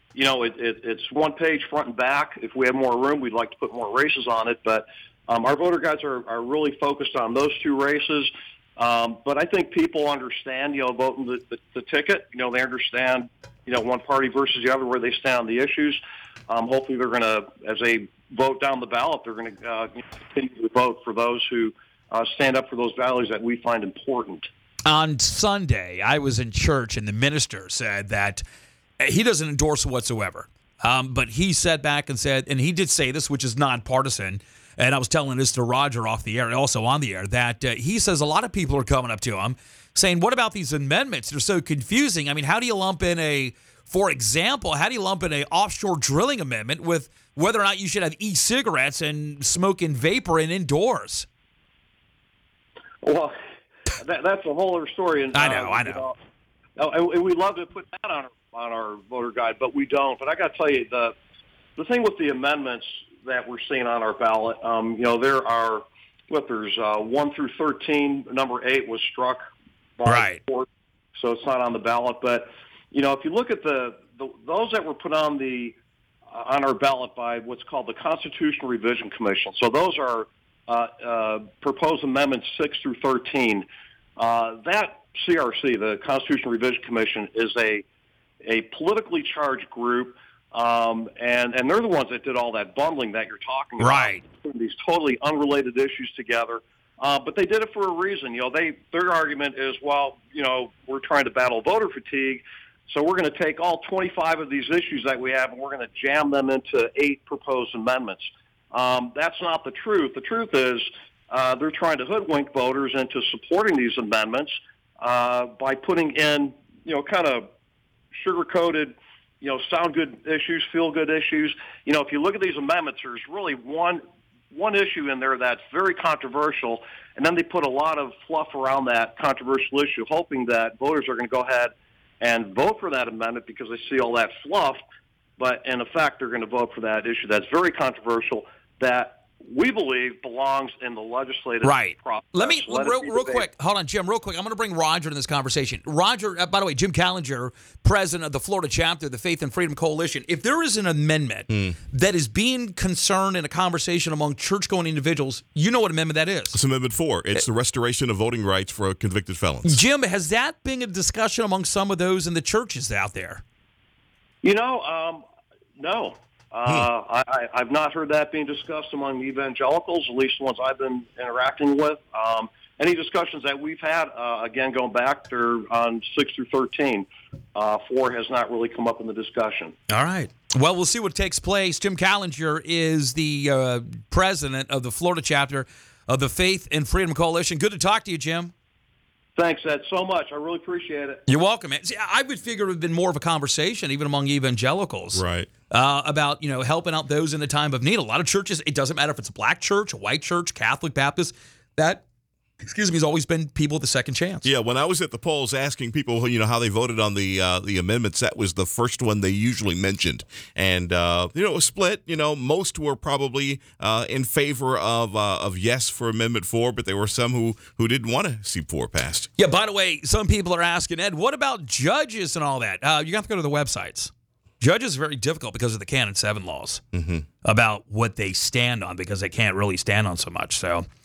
it's one page front and back. If we had more room, we'd like to put more races on it. But our voter guides are really focused on those two races. But I think people understand, voting the ticket. They understand, one party versus the other, where they stand on the issues. Hopefully they're going to, as they vote down the ballot, they're going to continue to vote for those who stand up for those values that we find important. On Sunday, I was in church, and the minister said that he doesn't endorse whatsoever. But he sat back and said, and he did say this, which is nonpartisan, and I was telling this to Roger off the air, and also on the air, that he says a lot of people are coming up to him saying, what about these amendments? They're so confusing. I mean, how do you lump in for example, how do you lump in an offshore drilling amendment with whether or not you should have e-cigarettes and smoking vapor indoors? Well, that's a whole other story. And, I know. And we'd love to put that on our voter guide, but we don't. But I got to tell you, the thing with the amendments that we're seeing on our ballot, there are, there's 1 through 13. Number 8 was struck by the court, so it's not on the ballot. But if you look at those that were put on our ballot by what's called the Constitutional Revision Commission, so those are proposed amendments 6 through 13. That CRC, the Constitutional Revision Commission, is a politically charged group. And they're the ones that did all that bundling that you're talking about. Right. These totally unrelated issues together. But they did it for a reason. Their argument is, we're trying to battle voter fatigue, so we're going to take all 25 of these issues that we have and we're going to jam them into 8 proposed amendments. That's not the truth. The truth is they're trying to hoodwink voters into supporting these amendments by putting in, kind of sugar-coated, sound good issues, feel good issues. If you look at these amendments, there's really one issue in there that's very controversial, and then they put a lot of fluff around that controversial issue, hoping that voters are going to go ahead and vote for that amendment because they see all that fluff. But in effect, they're going to vote for that issue that's very controversial that we believe belongs in the legislative process. Let me, real quick, hold on, Jim, real quick. I'm going to bring Roger into this conversation. Roger, by the way, Jim Challenger, president of the Florida chapter of the Faith and Freedom Coalition. If there is an amendment that is being concerned in a conversation among church-going individuals, you know what amendment that is. It's Amendment 4. It's the restoration of voting rights for convicted felons. Jim, has that been a discussion among some of those in the churches out there? No. I've not heard that being discussed among the evangelicals, at least the ones I've been interacting with. Any discussions that we've had, again, going back, they're on 6 through 13. 4 has not really come up in the discussion. All right. Well, we'll see what takes place. Jim Callinger is the president of the Florida chapter of the Faith and Freedom Coalition. Good to talk to you, Jim. Thanks, Ed, so much. I really appreciate it. You're welcome. See, I would figure it would have been more of a conversation, even among evangelicals, right? About helping out those in a time of need. A lot of churches, it doesn't matter if it's a black church, a white church, Catholic, Baptist, that has always been people with a second chance. Yeah, when I was at the polls asking people, how they voted on the amendments, that was the first one they usually mentioned. And, it was split. Most were probably in favor of yes for Amendment 4, but there were some who didn't want to see 4 passed. Yeah, by the way, some people are asking, Ed, what about judges and all that? You have to go to the websites. Judges are very difficult because of the Canon 7 laws about what they stand on, because they can't really stand on so much.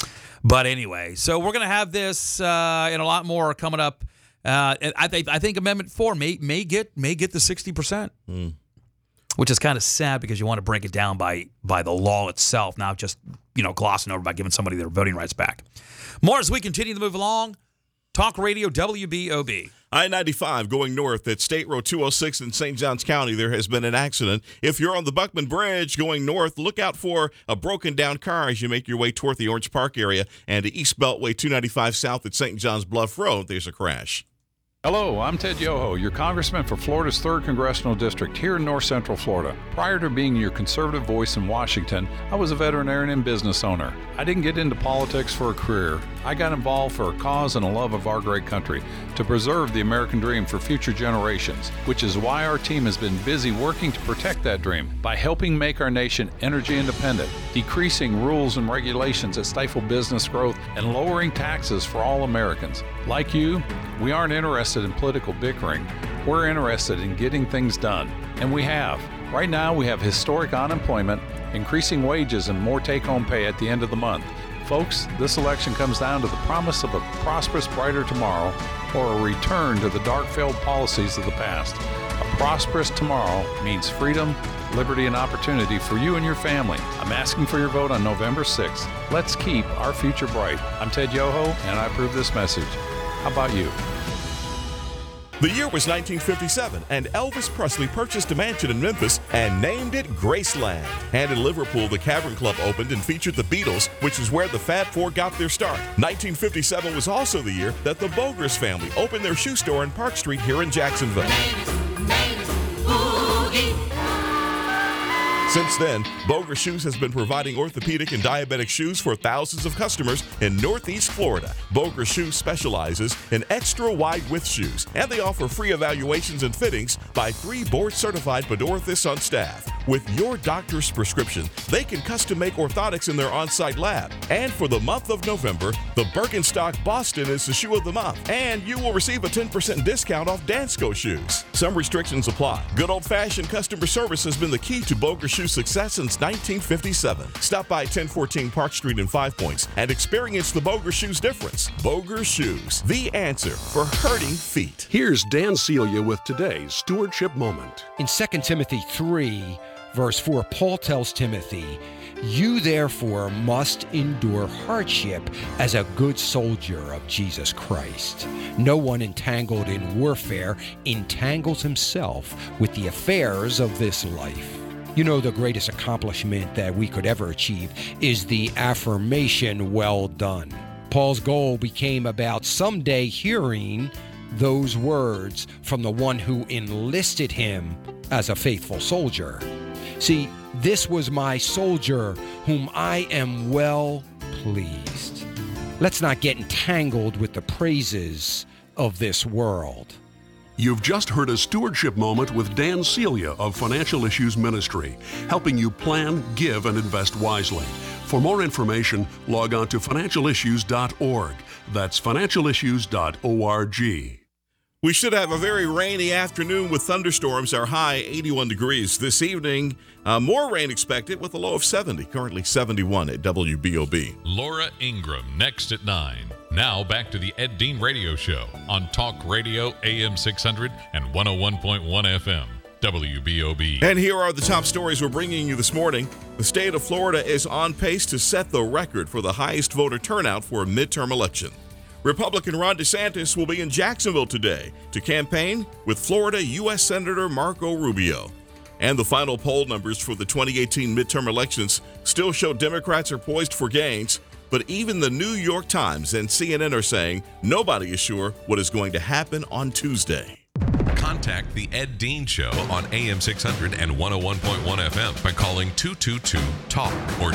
But anyway, so we're going to have this and a lot more coming up. And I think Amendment 4 may get the 60%, which is kind of sad because you want to break it down by the law itself, not just glossing over by giving somebody their voting rights back. More as we continue to move along. Talk Radio WBOB. I-95 going north at State Road 206 in St. Johns County. There has been an accident. If you're on the Buckman Bridge going north, look out for a broken down car as you make your way toward the Orange Park area, and to East Beltway 295 south at St. John's Bluff Road. There's a crash. Hello, I'm Ted Yoho, your congressman for Florida's 3rd Congressional District here in North Central Florida. Prior to being your conservative voice in Washington, I was a veterinarian and business owner. I didn't get into politics for a career. I got involved for a cause and a love of our great country, to preserve the American dream for future generations, which is why our team has been busy working to protect that dream by helping make our nation energy independent, decreasing rules and regulations that stifle business growth, and lowering taxes for all Americans. Like you, we aren't interested in political bickering. We're interested in getting things done, and we have. Right now, we have historic unemployment, increasing wages, and more take-home pay at the end of the month. Folks, this election comes down to the promise of a prosperous, brighter tomorrow, or a return to the dark, failed policies of the past. A prosperous tomorrow means freedom, liberty, and opportunity for you and your family. I'm asking for your vote on November 6th. Let's keep our future bright. I'm Ted Yoho, and I approve this message. How about you? The year was 1957, and Elvis Presley purchased a mansion in Memphis and named it Graceland. And in Liverpool, the Cavern Club opened and featured the Beatles, which is where the Fab Four got their start. 1957 was also the year that the Boggers family opened their shoe store in Park Street here in Jacksonville. Since then, Boger Shoes has been providing orthopedic and diabetic shoes for thousands of customers in Northeast Florida. Boger Shoes specializes in extra wide width shoes, and they offer free evaluations and fittings by 3 board-certified podorthists on staff. With your doctor's prescription, they can custom make orthotics in their on-site lab. And for the month of November, the Birkenstock Boston is the shoe of the month, and you will receive a 10% discount off Dansko shoes. Some restrictions apply. Good old-fashioned customer service has been the key to Boger Shoes' success since 1957. Stop by 1014 Park Street in 5 Points and experience the Boger Shoes difference. Boger Shoes, the answer for hurting feet. Here's Dan Celia with today's Stewardship Moment. In 2 Timothy 3, verse 4, Paul tells Timothy, "You therefore must endure hardship as a good soldier of Jesus Christ. No one entangled in warfare entangles himself with the affairs of this life." You know, the greatest accomplishment that we could ever achieve is the affirmation, "Well done." Paul's goal became about someday hearing those words from the one who enlisted him as a faithful soldier. See, this was my soldier whom I am well pleased. Let's not get entangled with the praises of this world. You've just heard a Stewardship Moment with Dan Celia of Financial Issues Ministry, helping you plan, give, and invest wisely. For more information, log on to financialissues.org. That's financialissues.org. We should have a very rainy afternoon with thunderstorms. Our high 81 degrees this evening. More rain expected with a low of 70, currently 71 at WBOB. Laura Ingram next at 9. Now back to the Ed Dean Radio Show on Talk Radio AM 600 and 101.1 FM. WBOB. And here are the top stories we're bringing you this morning. The state of Florida is on pace to set the record for the highest voter turnout for a midterm election. Republican Ron DeSantis will be in Jacksonville today to campaign with Florida U.S. Senator Marco Rubio. And the final poll numbers for the 2018 midterm elections still show Democrats are poised for gains, but even the New York Times and CNN are saying nobody is sure what is going to happen on Tuesday. Contact the Ed Dean Show on AM 600 and 101.1 FM by calling 222-TALK or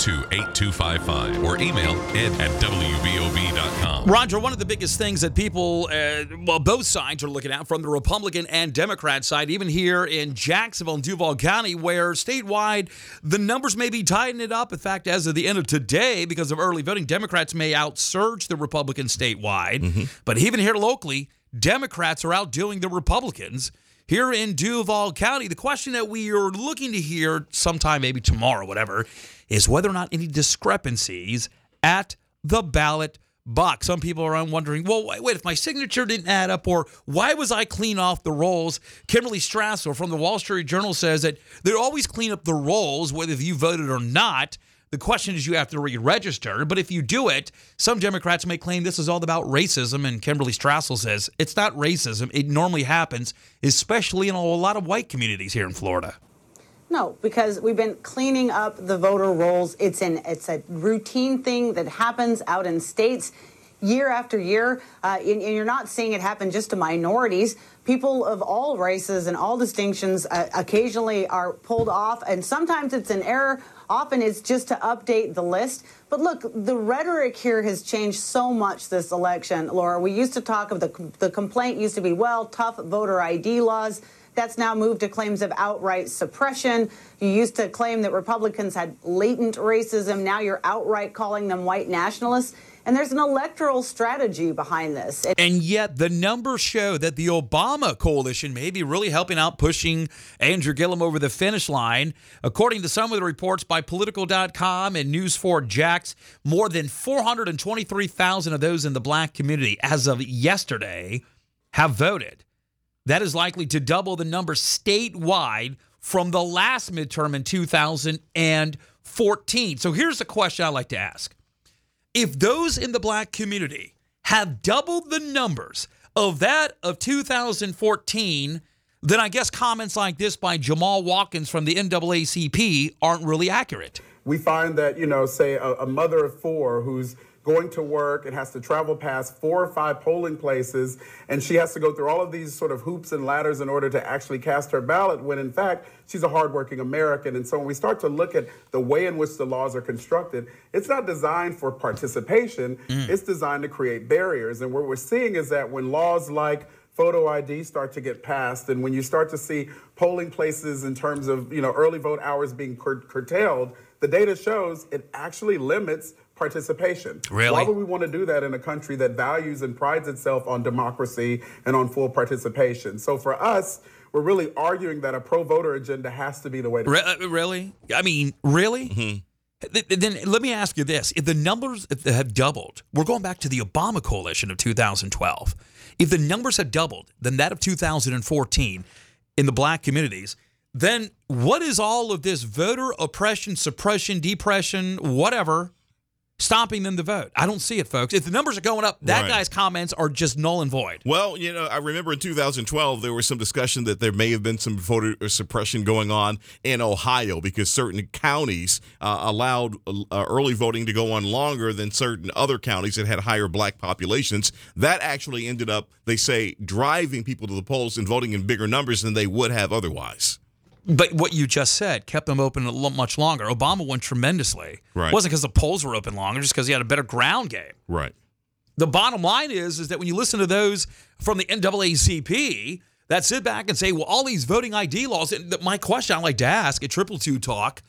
222-8255 or email ed@wbob.com. Roger, one of the biggest things that people, both sides are looking at from the Republican and Democrat side, even here in Jacksonville and Duval County, where statewide the numbers may be tightening it up. In fact, as of the end of today, because of early voting, Democrats may outsurge the Republicans statewide. But even here locally, Democrats are outdoing the Republicans here in Duval County. The question that we are looking to hear sometime, maybe tomorrow, whatever, is whether or not any discrepancies at the ballot box. Some people are wondering, well, wait, if my signature didn't add up, or why was I clean off the rolls? Kimberly Strassel from the Wall Street Journal says that they always clean up the rolls, whether you voted or not. The question is you have to re-register, but if you do it, some Democrats may claim this is all about racism, and Kimberly Strassel says it's not racism. It normally happens, especially in a lot of white communities here in Florida. No, because we've been cleaning up the voter rolls. It's a routine thing that happens out in states year after year, and you're not seeing it happen just to minorities. People of all races and all distinctions occasionally are pulled off, and sometimes it's an error. Often it's just to update the list. But look, the rhetoric here has changed so much this election, Laura. We used to talk of the complaint used to be, well, tough voter ID laws. That's now moved to claims of outright suppression. You used to claim that Republicans had latent racism. Now you're outright calling them white nationalists. And there's an electoral strategy behind this. And yet the numbers show that the Obama coalition may be really helping out pushing Andrew Gillum over the finish line. According to some of the reports by Political.com and News4Jax, more than 423,000 of those in the black community as of yesterday have voted. That is likely to double the number statewide from the last midterm in 2014. So here's the question I'd like to ask. If those in the black community have doubled the numbers of that of 2014, then I guess comments like this by Jamal Watkins from the NAACP aren't really accurate. We find that, say a mother of four who's going to work and has to travel past 4 or 5 polling places, and she has to go through all of these sort of hoops and ladders in order to actually cast her ballot, when in fact she's a hardworking American. And so when we start to look at the way in which the laws are constructed, it's not designed for participation, it's designed to create barriers. And what we're seeing is that when laws like photo ID start to get passed, and when you start to see polling places in terms of early vote hours being curtailed, the data shows it actually limits participation. Really? Why would we want to do that in a country that values and prides itself on democracy and on full participation? So for us, we're really arguing that a pro-voter agenda has to be the way to go. Really? I mean, really? Then let me ask you this. If the numbers have doubled, we're going back to the Obama coalition of 2012. If the numbers have doubled than that of 2014 in the black communities, then what is all of this voter oppression, suppression, depression, whatever, stopping them to vote? I don't see it, folks. If the numbers are going up, that guy's comments are just null and void. Well, I remember in 2012, there was some discussion that there may have been some voter suppression going on in Ohio because certain counties allowed early voting to go on longer than certain other counties that had higher black populations. That actually ended up, they say, driving people to the polls and voting in bigger numbers than they would have otherwise. But what you just said kept them open much longer. Obama won tremendously. Right. It wasn't because the polls were open longer, just because he had a better ground game. Right. The bottom line is that when you listen to those from the NAACP that sit back and say, well, all these voting ID laws, and my question I'd like to ask at 222-TALK,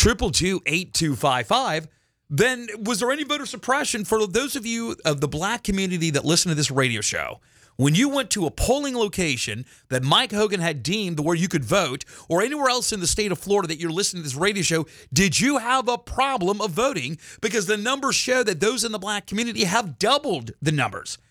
222-8255, then was there any voter suppression for those of you of the black community that listen to this radio show? When you went to a polling location that Mike Hogan had deemed where you could vote, or anywhere else in the state of Florida that you're listening to this radio show, did you have a problem of voting? Because the numbers show that those in the black community have doubled the numbers.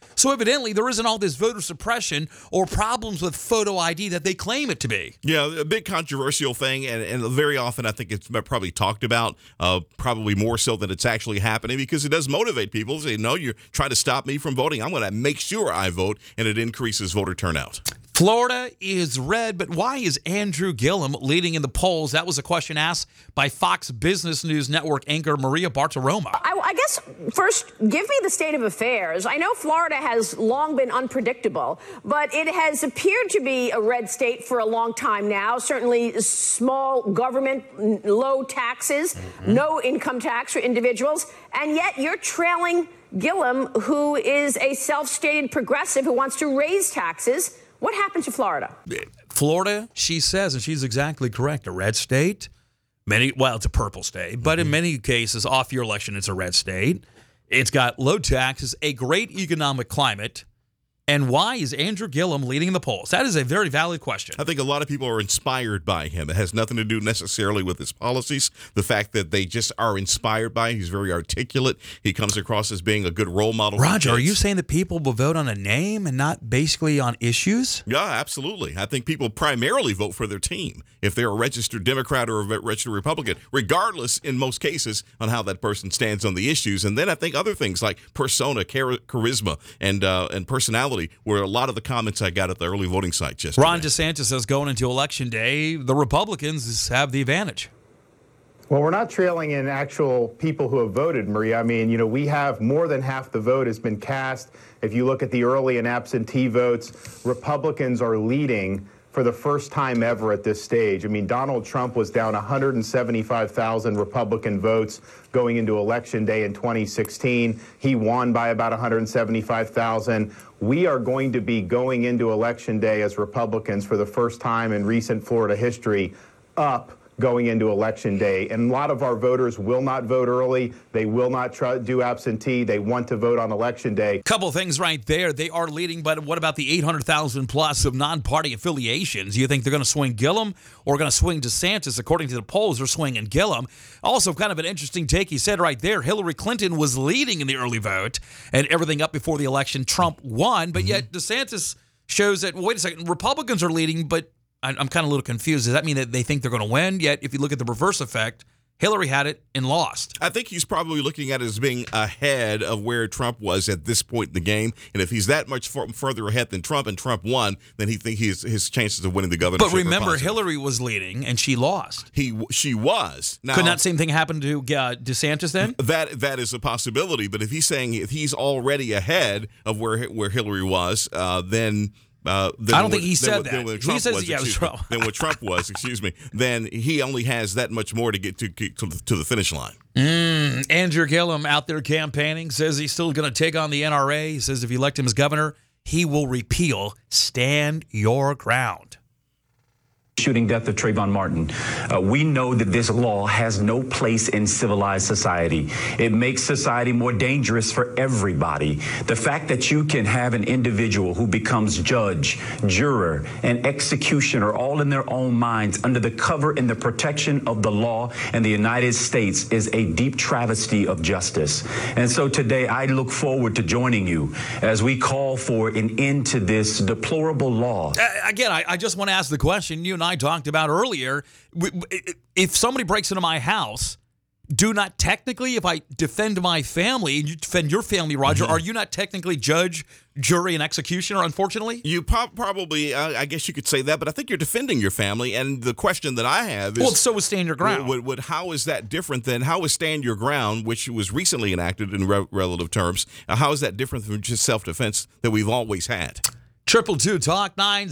So evidently there isn't all this voter suppression or problems with photo ID that they claim it to be. Yeah, a big controversial thing, and very often I think it's probably talked about, probably more so than it's actually happening, because it does motivate people to say, no, you're trying to stop me from voting. I'm going to make sure I vote, and it increases voter turnout. Florida is red, but why is Andrew Gillum leading in the polls? That was a question asked by Fox Business News Network anchor Maria Bartiromo. I guess first, give me the state of affairs. I know Florida has long been unpredictable, but it has appeared to be a red state for a long time now. Certainly small government, low taxes, no income tax for individuals, and yet you're trailing Gillum, who is a self-stated progressive who wants to raise taxes. What happened to Florida? Florida, she says, and she's exactly correct, a red state. It's a purple state, but in many cases, off your election, it's a red state. It's got low taxes, a great economic climate. And why is Andrew Gillum leading the polls? That is a very valid question. I think a lot of people are inspired by him. It has nothing to do necessarily with his policies. The fact that they just are inspired by him. He's very articulate. He comes across as being a good role model. Roger, are you saying that people will vote on a name and not basically on issues? Yeah, absolutely. I think people primarily vote for their team if they're a registered Democrat or a registered Republican, regardless in most cases on how that person stands on the issues. And then I think other things like persona, charisma, and personality were a lot of the comments I got at the early voting site yesterday. Ron DeSantis says going into Election Day, the Republicans have the advantage. Well, we're not trailing in actual people who have voted, Maria. I mean, we have more than half the vote has been cast. If you look at the early and absentee votes, Republicans are leading for the first time ever at this stage. I mean, Donald Trump was down 175,000 Republican votes going into Election Day in 2016. He won by about 175,000. We are going to be going into Election Day as Republicans for the first time in recent Florida history up going into Election Day. And a lot of our voters will not vote early. They will not do absentee. They want to vote on Election Day. Couple things right there. They are leading, but what about the 800,000 plus of non-party affiliations? You think they're going to swing Gillum or going to swing DeSantis? According to the polls, they're swinging Gillum. Also, kind of an interesting take he said right there. Hillary Clinton was leading in the early vote and everything up before the election. Trump won, but yet DeSantis shows that, wait a second, Republicans are leading, but I'm kind of a little confused. Does that mean that they think they're going to win? Yet, if you look at the reverse effect, Hillary had it and lost. I think he's probably looking at it as being ahead of where Trump was at this point in the game. And if he's that much further ahead than Trump and Trump won, then he thinks his chances of winning the governorship. But remember, Hillary was leading and she lost. She was. Now, couldn't that same thing happen to DeSantis then? That is a possibility. But if he's saying if he's already ahead of where Hillary was, then I don't think he said that. He says Trump. Then what Trump was, then he only has that much more to get to the finish line. Andrew Gillum out there campaigning, says he's still going to take on the NRA. He says if you elect him as governor, he will repeal Stand Your Ground. Shooting death of Trayvon Martin. We know that this law has no place in civilized society. It makes society more dangerous for everybody. The fact that you can have an individual who becomes judge, juror, and executioner all in their own minds under the cover and the protection of the law in the United States is a deep travesty of justice. And so today I look forward to joining you as we call for an end to this deplorable law. Again, I just want to ask the question you and I talked about earlier. If somebody breaks into my house, do not technically, if I defend my family and you defend your family, Roger, are you not technically judge, jury, and executioner, unfortunately? You probably, I guess you could say that, but I think you're defending your family. And the question that I have is... Well, so is Stand Your Ground. How is that different than, how is Stand Your Ground, which was recently enacted in relative terms, how is that different from just self-defense that we've always had? 222 Talk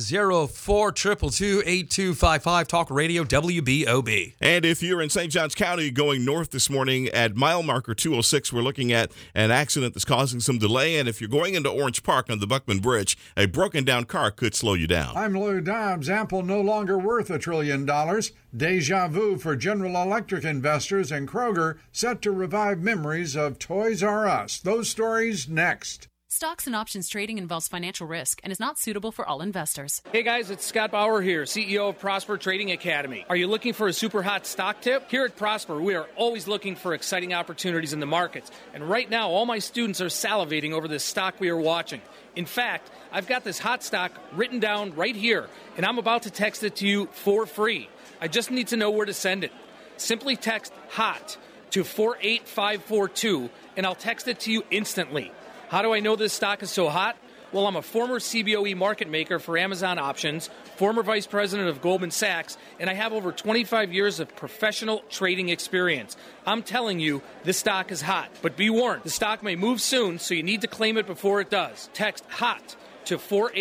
904 222 8255 Talk Radio WBOB. And if you're in St. Johns County going north this morning at mile marker 206, we're looking at an accident that's causing some delay. And if you're going into Orange Park on the Buckman Bridge, a broken down car could slow you down. I'm Lou Dobbs. Apple no longer worth $1 trillion. Deja vu for General Electric investors, and Kroger set to revive memories of Toys R Us. Those stories next. Stocks and options trading involves financial risk and is not suitable for all investors. Hey guys, it's Scott Bauer here, CEO of Prosper Trading Academy. Are you looking for a super hot stock tip? Here at Prosper, we are always looking for exciting opportunities in the markets. And right now, all my students are salivating over this stock we are watching. In fact, I've got this hot stock written down right here, and I'm about to text it to you for free. I just need to know where to send it. Simply text HOT to 48542, and I'll text it to you instantly. How do I know this stock is so hot? Well, I'm a former CBOE market maker for Amazon Options, former vice president of Goldman Sachs, and I have over 25 years of professional trading experience. I'm telling you, this stock is hot. But be warned, the stock may move soon, so you need to claim it before it does. Text HOT to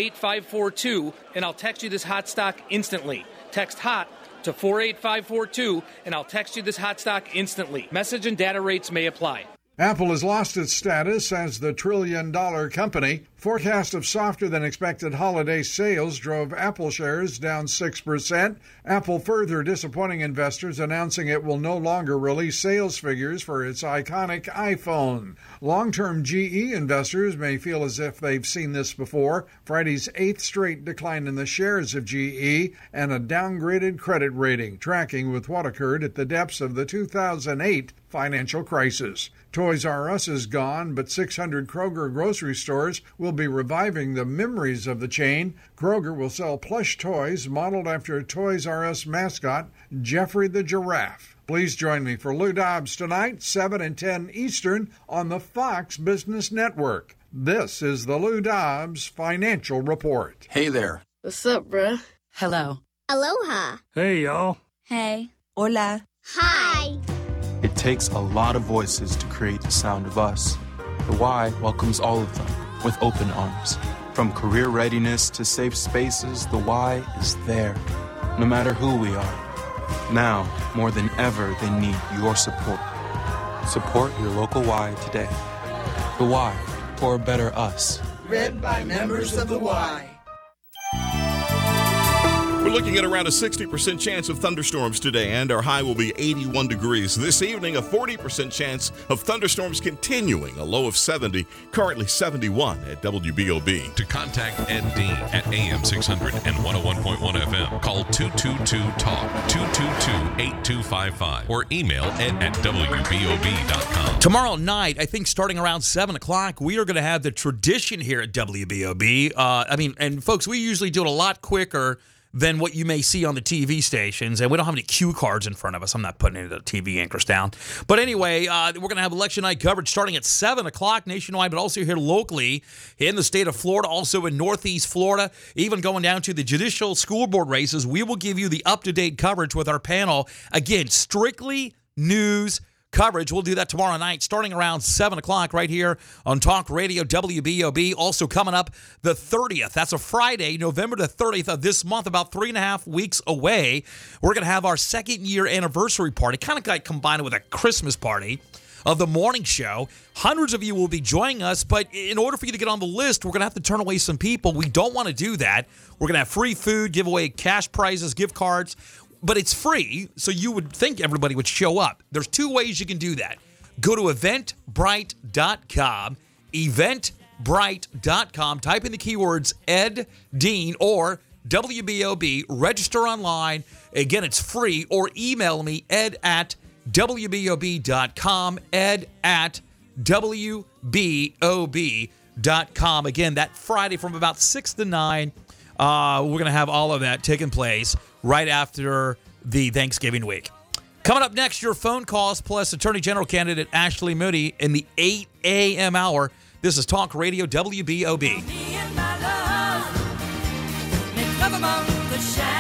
48542, and I'll text you this hot stock instantly. Text HOT to 48542, and I'll text you this hot stock instantly. Message and data rates may apply. Apple has lost its status as the trillion-dollar company. Forecast of softer-than-expected holiday sales drove Apple shares down 6%. Apple further disappointing investors, announcing it will no longer release sales figures for its iconic iPhone. Long-term GE investors may feel as if they've seen this before. Friday's 8th straight decline in the shares of GE and a downgraded credit rating, tracking with what occurred at the depths of the 2008 financial crisis. Toys R Us is gone, but 600 Kroger grocery stores will be reviving the memories of the chain. Kroger will sell plush toys modeled after Toys R Us mascot, Jeffrey the Giraffe. Please join me for Lou Dobbs tonight, 7 and 10 Eastern, on the Fox Business Network. This is the Lou Dobbs Financial Report. Hey there. What's up, bruh? Hello. Aloha. Hey, y'all. Hey. Hola. Hi. It takes a lot of voices to create the sound of us. The Y welcomes all of them with open arms. From career readiness to safe spaces, the Y is there, no matter who we are. Now, more than ever, they need your support. Support your local Y today. The Y, for a better us. Read by members of the Y. We're looking at around a 60% chance of thunderstorms today, and our high will be 81 degrees. This evening, a 40% chance of thunderstorms continuing, a low of 70, currently 71 at WBOB. To contact Ed Dean at AM 600 and 101.1 FM, call 222-TALK, 222-8255, or email ed@wbob.com. Tomorrow night, I think starting around 7 o'clock, we are going to have the tradition here at WBOB. And folks, we usually do it a lot quicker than what you may see on the TV stations, and we don't have any cue cards in front of us. I'm not putting any of the TV anchors down. But anyway, we're going to have election night coverage starting at 7 o'clock nationwide, but also here locally in the state of Florida, also in Northeast Florida, even going down to the judicial school board races. We will give you the up-to-date coverage with our panel. Again, strictly news coverage. We'll do that tomorrow night starting around 7 o'clock right here on Talk Radio WBOB. Also coming up the 30th. That's a Friday, November the 30th of this month, about 3.5 weeks away. We're going to have our second-year anniversary party. Kind of got combined with a Christmas party of the morning show. Hundreds of you will be joining us, but in order for you to get on the list, we're going to have to turn away some people. We don't want to do that. We're going to have free food, give away cash prizes, gift cards. But it's free, so you would think everybody would show up. There's two ways you can do that. Go to eventbrite.com, eventbrite.com, type in the keywords Ed Dean or WBOB, register online. Again, it's free, or email me, ed@wbob.com, ed@wbob.com. Again, that Friday from about 6 to 9, we're going to have all of that taking place right after the Thanksgiving week. Coming up next, your phone calls plus Attorney General candidate Ashley Moody in the 8 a.m. hour. This is Talk Radio WBOB.